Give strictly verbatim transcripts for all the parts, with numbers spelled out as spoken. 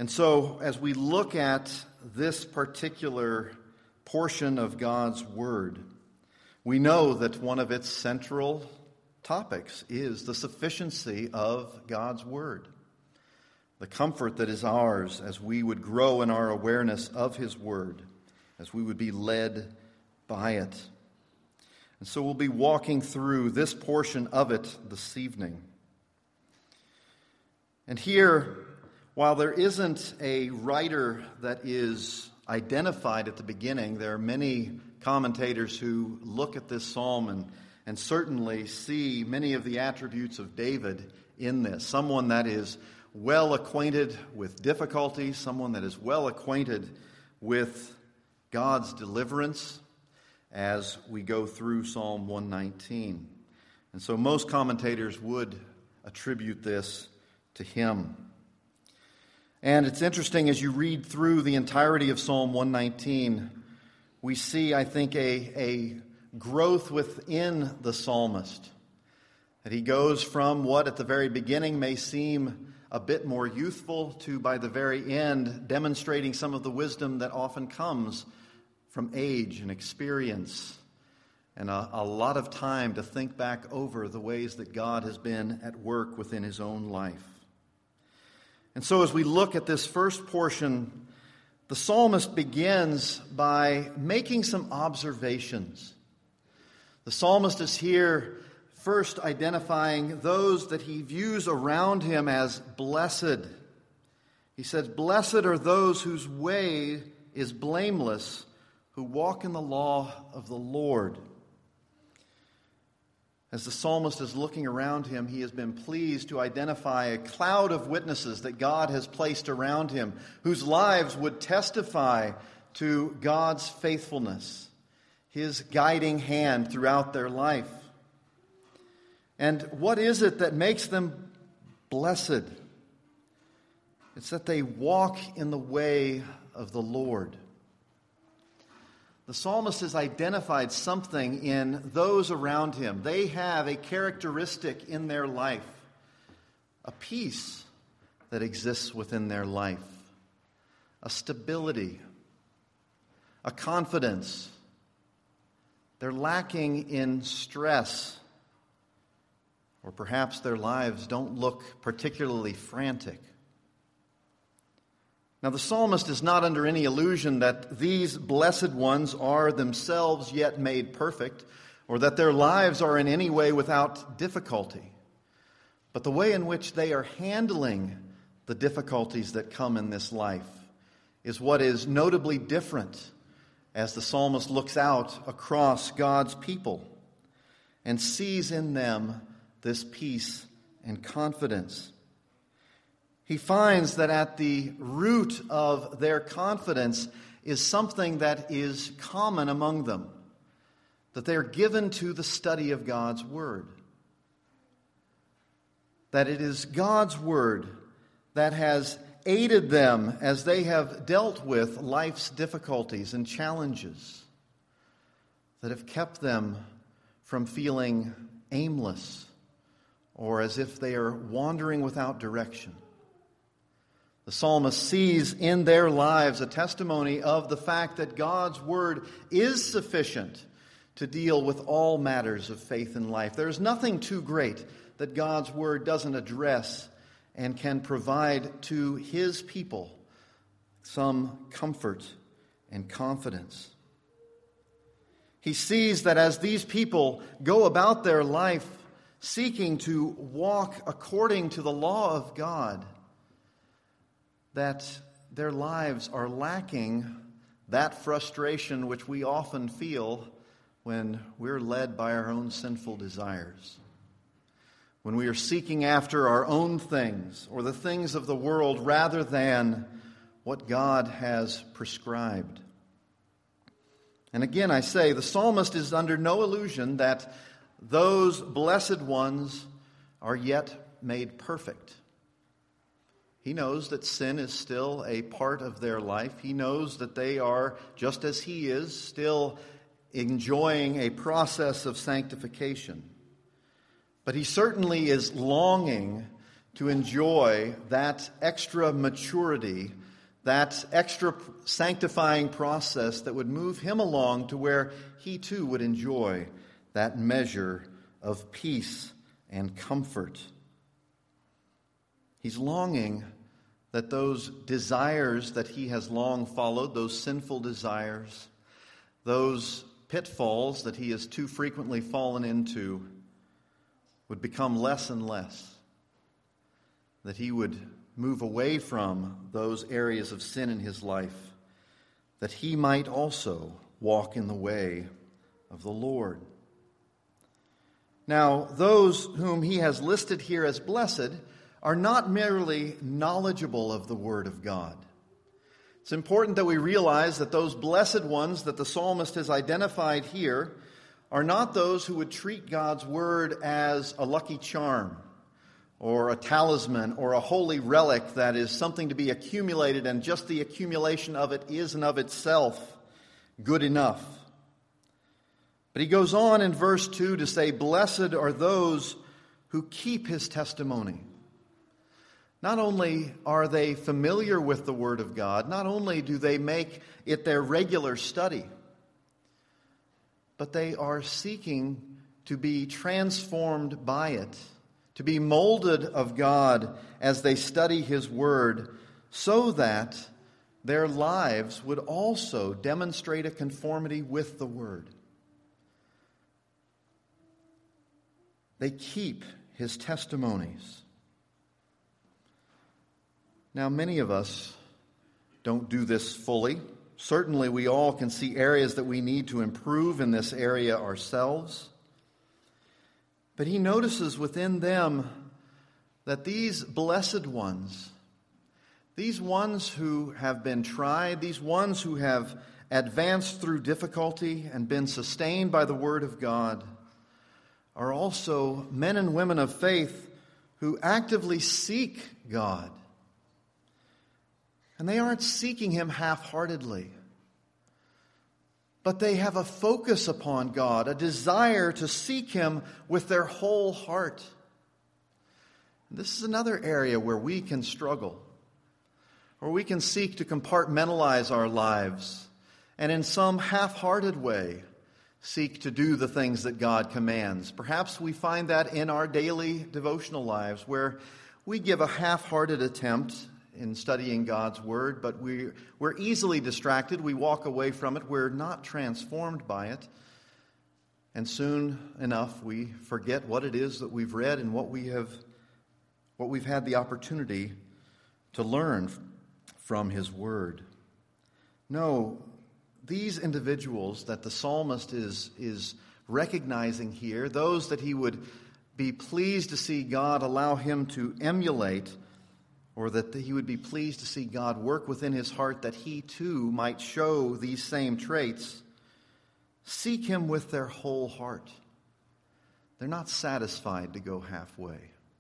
And so, as we look at this particular portion of God's Word, we know that one of its central topics is the sufficiency of God's Word, the comfort that is ours as we would grow in our awareness of His Word, as we would be led by it. And so we'll be walking through this portion of it this evening. And here, while there isn't a writer that is identified at the beginning, there are many commentators who look at this psalm and, and certainly see many of the attributes of David in this. Someone that is well acquainted with difficulty, someone that is well acquainted with God's deliverance as we go through Psalm one nineteen. And so most commentators would attribute this to him. And it's interesting as you read through the entirety of Psalm one nineteen, we see, I think, a, a growth within the psalmist. That he goes from what at the very beginning may seem a bit more youthful to, by the very end, demonstrating some of the wisdom that often comes from age and experience and a, a lot of time to think back over the ways that God has been at work within his own life. And so as we look at this first portion, the psalmist begins by making some observations. The psalmist is here first identifying those that he views around him as blessed. He says, "Blessed are those whose way is blameless, who walk in the law of the Lord." As the psalmist is looking around him, he has been pleased to identify a cloud of witnesses that God has placed around him, whose lives would testify to God's faithfulness, his guiding hand throughout their life. And what is it that makes them blessed? It's that they walk in the way of the Lord. The psalmist has identified something in those around him. They have a characteristic in their life, a peace that exists within their life, a stability, a confidence. They're lacking in stress, or perhaps their lives don't look particularly frantic. Now, the psalmist is not under any illusion that these blessed ones are themselves yet made perfect, or that their lives are in any way without difficulty. But the way in which they are handling the difficulties that come in this life is what is notably different as the psalmist looks out across God's people and sees in them this peace and confidence. He finds that at the root of their confidence is something that is common among them, that they are given to the study of God's Word. That it is God's Word that has aided them as they have dealt with life's difficulties and challenges, that have kept them from feeling aimless or as if they are wandering without direction. The psalmist sees in their lives a testimony of the fact that God's Word is sufficient to deal with all matters of faith and life. There is nothing too great that God's Word doesn't address and can provide to His people some comfort and confidence. He sees that as these people go about their life seeking to walk according to the law of God, that their lives are lacking that frustration which we often feel when we're led by our own sinful desires. When we are seeking after our own things or the things of the world rather than what God has prescribed. And again, I say, the psalmist is under no illusion that those blessed ones are yet made perfect. He knows that sin is still a part of their life. He knows that they are, just as he is, still enjoying a process of sanctification. But he certainly is longing to enjoy that extra maturity, that extra sanctifying process that would move him along to where he too would enjoy that measure of peace and comfort. He's longing that those desires that he has long followed, those sinful desires, those pitfalls that he has too frequently fallen into, would become less and less. That he would move away from those areas of sin in his life, that he might also walk in the way of the Lord. Now, those whom he has listed here as blessed are not merely knowledgeable of the Word of God. It's important that we realize that those blessed ones that the psalmist has identified here are not those who would treat God's Word as a lucky charm or a talisman or a holy relic that is something to be accumulated, and just the accumulation of it is and of itself good enough. But he goes on in verse two to say, "Blessed are those who keep his testimony." Not only are they familiar with the Word of God, not only do they make it their regular study, but they are seeking to be transformed by it, to be molded of God as they study his Word, so that their lives would also demonstrate a conformity with the Word. They keep his testimonies. Now, many of us don't do this fully. Certainly, we all can see areas that we need to improve in this area ourselves. But he notices within them that these blessed ones, these ones who have been tried, these ones who have advanced through difficulty and been sustained by the Word of God, are also men and women of faith who actively seek God. And they aren't seeking him half-heartedly, but they have a focus upon God, a desire to seek him with their whole heart. This is another area where we can struggle, or we can seek to compartmentalize our lives, and in some half-hearted way seek to do the things that God commands. Perhaps we find that in our daily devotional lives, where we give a half-hearted attempt in studying God's Word, but we, we're easily distracted. We walk away from it. We're not transformed by it. And soon enough, we forget what it is that we've read and what we have, what we've had the opportunity to learn from his Word. No, these individuals that the psalmist is, is recognizing here, those that he would be pleased to see God allow him to emulate, or that he would be pleased to see God work within his heart that he too might show these same traits, seek him with their whole heart. They're not satisfied to go halfway.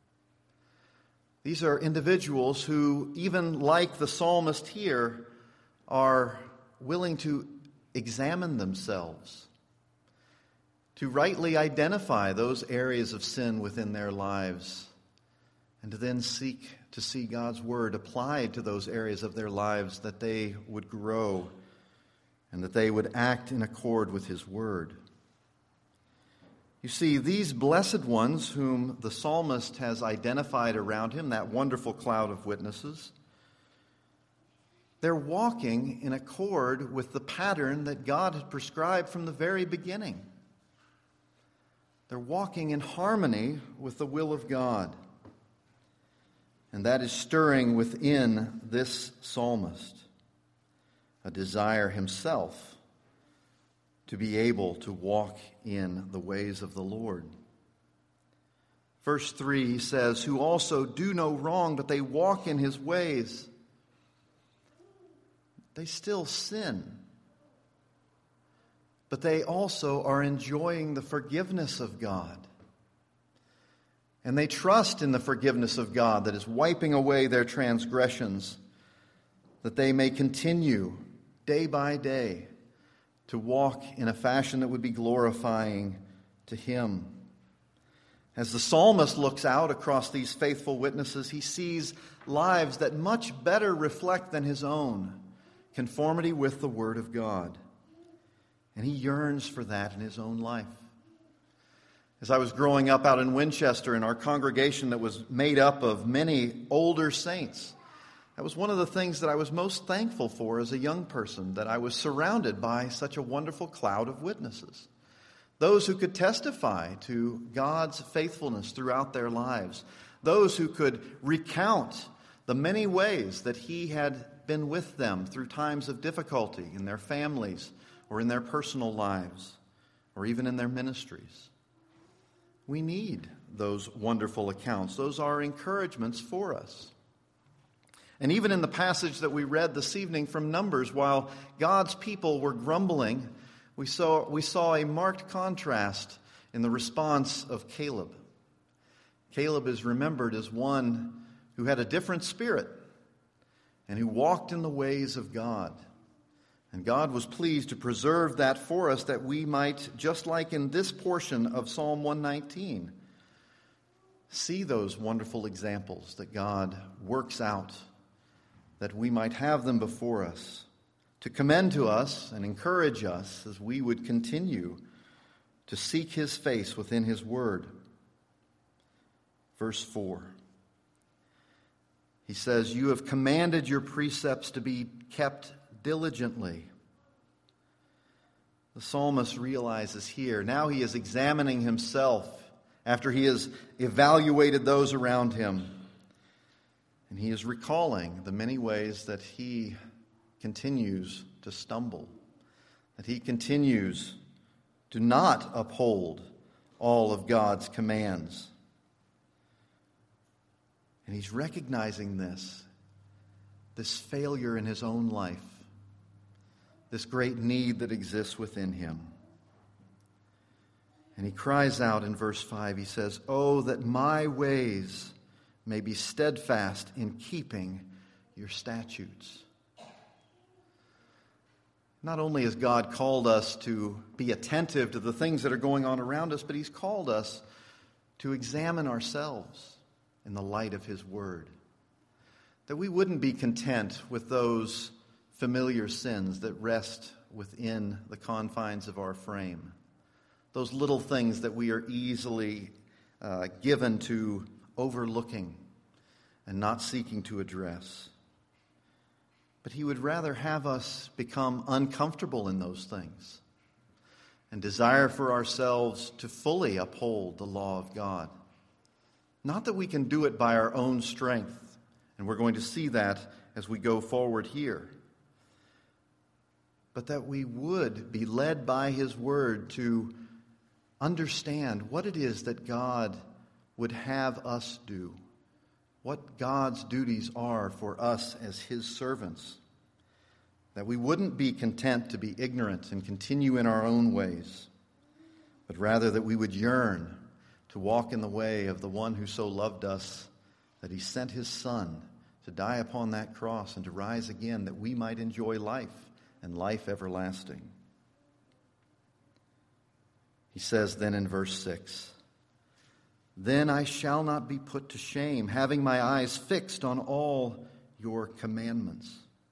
These are individuals who, even like the psalmist here, are willing to examine themselves, to rightly identify those areas of sin within their lives, and to then seek to see God's Word applied to those areas of their lives, that they would grow and that they would act in accord with his Word. You see, these blessed ones whom the psalmist has identified around him, that wonderful cloud of witnesses, they're walking in accord with the pattern that God had prescribed from the very beginning. They're walking in harmony with the will of God. And that is stirring within this psalmist a desire himself to be able to walk in the ways of the Lord. Verse three, he says, "Who also do no wrong, but they walk in his ways." They still sin, but they also are enjoying the forgiveness of God. And they trust in the forgiveness of God that is wiping away their transgressions, that they may continue day by day to walk in a fashion that would be glorifying to him. As the psalmist looks out across these faithful witnesses, he sees lives that much better reflect than his own conformity with the Word of God. And he yearns for that in his own life. As I was growing up out in Winchester in our congregation that was made up of many older saints, that was one of the things that I was most thankful for as a young person, that I was surrounded by such a wonderful cloud of witnesses. Those who could testify to God's faithfulness throughout their lives. Those who could recount the many ways that He had been with them through times of difficulty in their families or in their personal lives or even in their ministries. We need those wonderful accounts. Those are encouragements for us. And even in the passage that we read this evening from Numbers, while God's people were grumbling, we saw, we saw a marked contrast in the response of Caleb. Caleb is remembered as one who had a different spirit and who walked in the ways of God. And God was pleased to preserve that for us, that we might, just like in this portion of Psalm one nineteen, see those wonderful examples that God works out, that we might have them before us, to commend to us and encourage us as we would continue to seek His face within His Word. Verse four. He says, "You have commanded your precepts to be kept diligently." The psalmist realizes here, now he is examining himself after he has evaluated those around him. And he is recalling the many ways that he continues to stumble, that he continues to not uphold all of God's commands. And he's recognizing this, this failure in his own life, this great need that exists within him. And he cries out in verse five, he says, "Oh, that my ways may be steadfast in keeping your statutes." Not only has God called us to be attentive to the things that are going on around us, but He's called us to examine ourselves in the light of His Word. That we wouldn't be content with those familiar sins that rest within the confines of our frame. Those little things that we are easily uh, given to overlooking and not seeking to address. But He would rather have us become uncomfortable in those things and desire for ourselves to fully uphold the law of God. Not that we can do it by our own strength, and we're going to see that as we go forward here, but that we would be led by His Word to understand what it is that God would have us do, what God's duties are for us as His servants, that we wouldn't be content to be ignorant and continue in our own ways, but rather that we would yearn to walk in the way of the one who so loved us that He sent His Son to die upon that cross and to rise again, that we might enjoy life and life everlasting. He says then in verse six, "Then I shall not be put to shame, having my eyes fixed on all your commandments."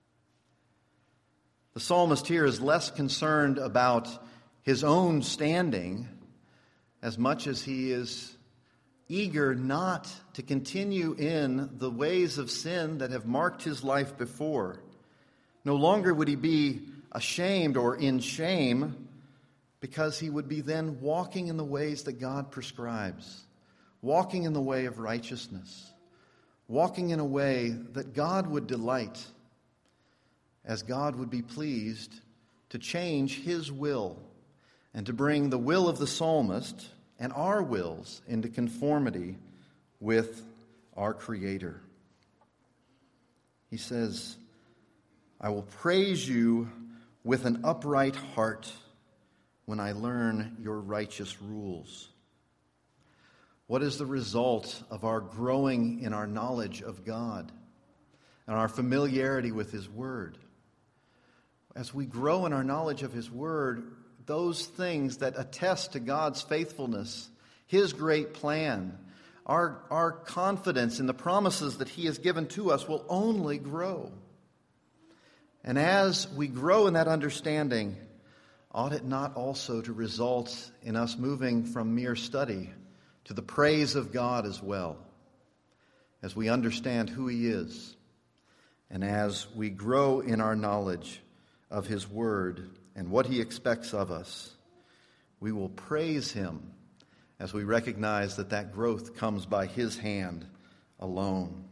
The psalmist here is less concerned about his own standing as much as he is eager not to continue in the ways of sin that have marked his life before. No longer would he be ashamed or in shame, because he would be then walking in the ways that God prescribes, walking in the way of righteousness, walking in a way that God would delight, as God would be pleased to change His will and to bring the will of the psalmist and our wills into conformity with our Creator. He says, "I will praise you with an upright heart when I learn your righteous rules." What is the result of our growing in our knowledge of God and our familiarity with His Word? As we grow in our knowledge of His Word, those things that attest to God's faithfulness, His great plan, our, our confidence in the promises that He has given to us will only grow. And as we grow in that understanding, ought it not also to result in us moving from mere study to the praise of God as well, as we understand who He is, and as we grow in our knowledge of His Word and what He expects of us, we will praise Him as we recognize that that growth comes by His hand alone.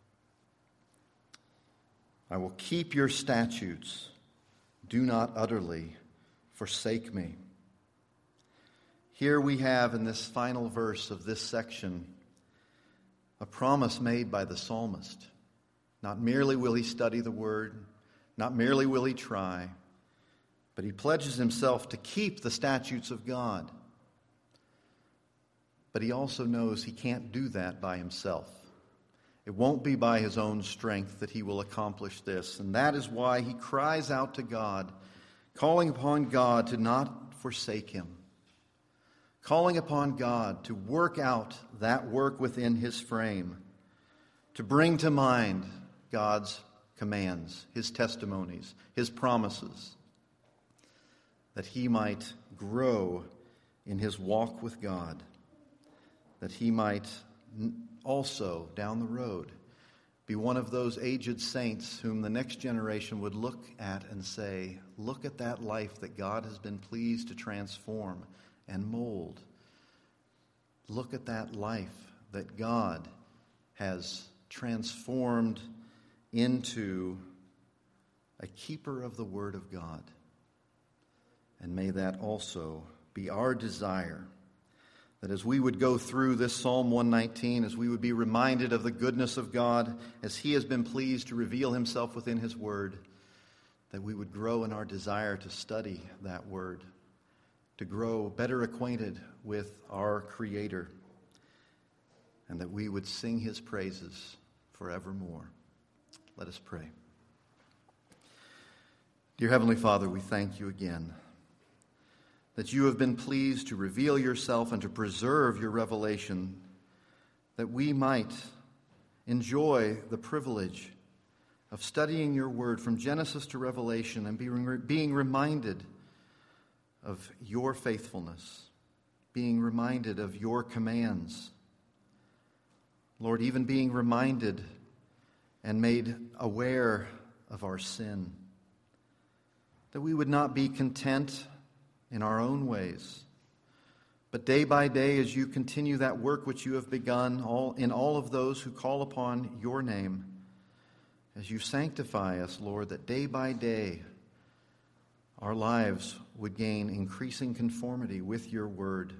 I will keep your statutes. Do not utterly forsake me. Here we have in this final verse of this section a promise made by the psalmist. Not merely will he study the Word, not merely will he try, but he pledges himself to keep the statutes of God. But he also knows he can't do that by himself. It won't be by his own strength that he will accomplish this. And that is why he cries out to God, calling upon God to not forsake him, calling upon God to work out that work within his frame, to bring to mind God's commands, His testimonies, His promises, that he might grow in his walk with God, that he might also, down the road, be one of those aged saints whom the next generation would look at and say, look at that life that God has been pleased to transform and mold. Look at that life that God has transformed into a keeper of the Word of God. And may that also be our desire, that as we would go through this Psalm one nineteen, as we would be reminded of the goodness of God, as He has been pleased to reveal Himself within His Word, that we would grow in our desire to study that Word, to grow better acquainted with our Creator, and that we would sing His praises forevermore. Let us pray. Dear Heavenly Father, we thank You again that You have been pleased to reveal Yourself and to preserve Your revelation, that we might enjoy the privilege of studying Your Word from Genesis to Revelation and being, being reminded of Your faithfulness, being reminded of Your commands. Lord, even being reminded and made aware of our sin, that we would not be content in our own ways, but day by day, as You continue that work which You have begun all in all of those who call upon Your name, as You sanctify us, Lord, that day by day our lives would gain increasing conformity with Your Word.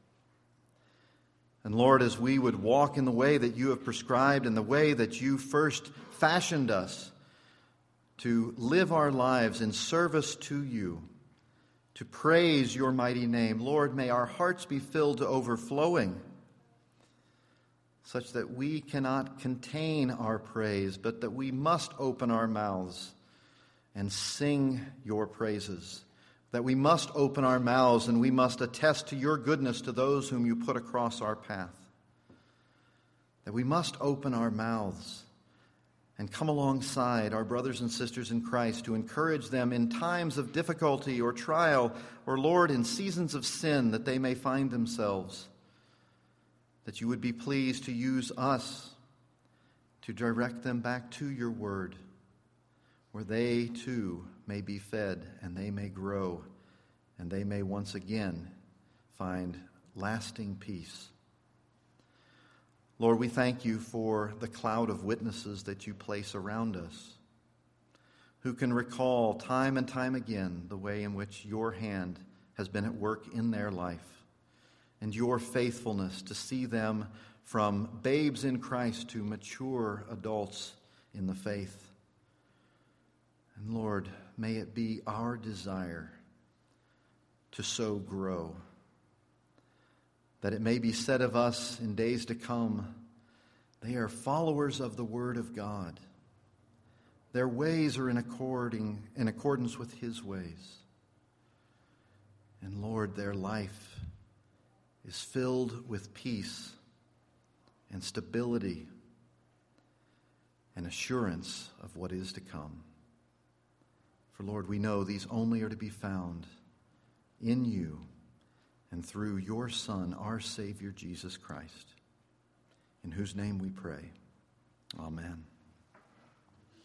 And Lord, as we would walk in the way that You have prescribed, in the way that You first fashioned us to live our lives in service to You, to praise Your mighty name, Lord, may our hearts be filled to overflowing, such that we cannot contain our praise, but that we must open our mouths and sing Your praises, that we must open our mouths and we must attest to Your goodness to those whom You put across our path, that we must open our mouths and come alongside our brothers and sisters in Christ to encourage them in times of difficulty or trial, or, Lord, in seasons of sin that they may find themselves, that You would be pleased to use us to direct them back to Your Word, where they too may be fed and they may grow and they may once again find lasting peace. Lord, we thank You for the cloud of witnesses that You place around us, who can recall time and time again the way in which Your hand has been at work in their life, and Your faithfulness to see them from babes in Christ to mature adults in the faith. And Lord, may it be our desire to so grow, that it may be said of us in days to come, they are followers of the Word of God. Their ways are in, according, in accordance with His ways. And Lord, their life is filled with peace and stability and assurance of what is to come. For Lord, we know these only are to be found in you and through your Son, our Savior, Jesus Christ, in whose name we pray. Amen.